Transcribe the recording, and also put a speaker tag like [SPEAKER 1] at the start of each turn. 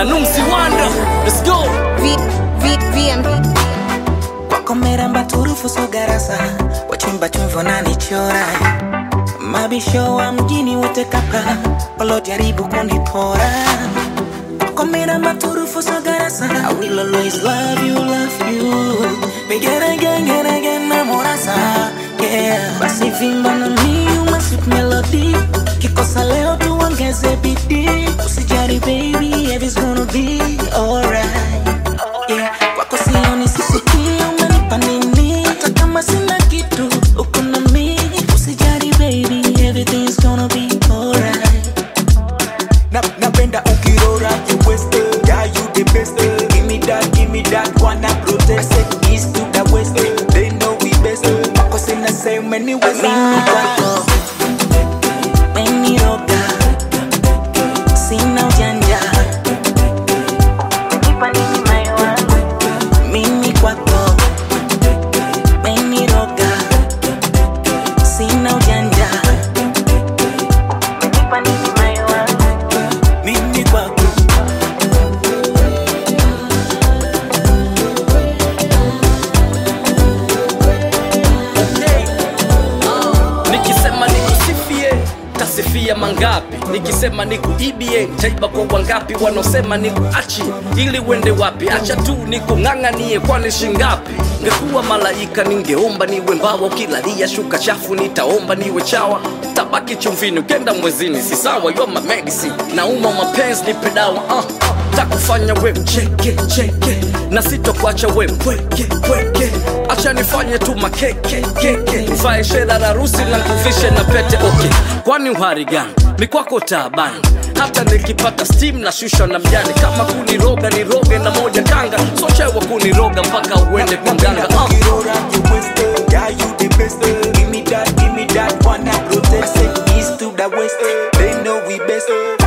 [SPEAKER 1] na Numsi Wanda. Let's go.
[SPEAKER 2] VM
[SPEAKER 3] Kwako meramba turufu sogarasa, wachimba chumvo na nichora. Mabisho wa mjini wote kapa, walo jaribu kunipora. Kwako meramba turufu sogarasa, I will always love you. We get again, na morasa, yeah. Basi vimba na mi, my sweet melody. Kikosa leo tuongeze bidii. Usijari baby, everything's gonna be alright, yeah. Kwako sioni sisiki, umenipa nini? Hata kama sina kitu, uko na mi. Usijari baby, everything's gonna be alright.
[SPEAKER 4] Napenda ukirora you wasted, yeah you the best. Give me that one I protest. I said east to the west, they know we best. Cause in the same many ways.
[SPEAKER 3] Mimi kwako, mimi roga, sina ujanja. Nipa nini moyo wangu? Mimi kwako, mimi roga, sina ujanja. Nipa nini moyo wangu? Mimi kwako.
[SPEAKER 1] Nikisema nikusifie, tasifia mangapi? Nikisema nikuibie, taiba kwa wangapi? Wanaosema nikuachi, ili uende wapi? Acha tu nikung'ang'anie, kwani shingapi? Ngekuwa malaika ningeomba niwe mbawa, ukilalia shuka chafu nitaomba niwe chawa. Tabaki chumvini ukenda mwezini, si sawa, you're my medicine. Nauma mapenzi nipe dawa, takufanya we cheke na sitokuacha we kweke. Acha nifanye tu makeke uvae shela na rusi na kuvishe na pete, okay. Kwani uhari gani? Mikwako taabani, hata nikipata steam na shusha na mjani. Kama kuniroga niroge na moja kanga, so chewa kuniroga mpaka uende kwa mganga.
[SPEAKER 4] Ukirora you wasted, yeah you the best. Give me that one I protest. I said east to the west, they know we best.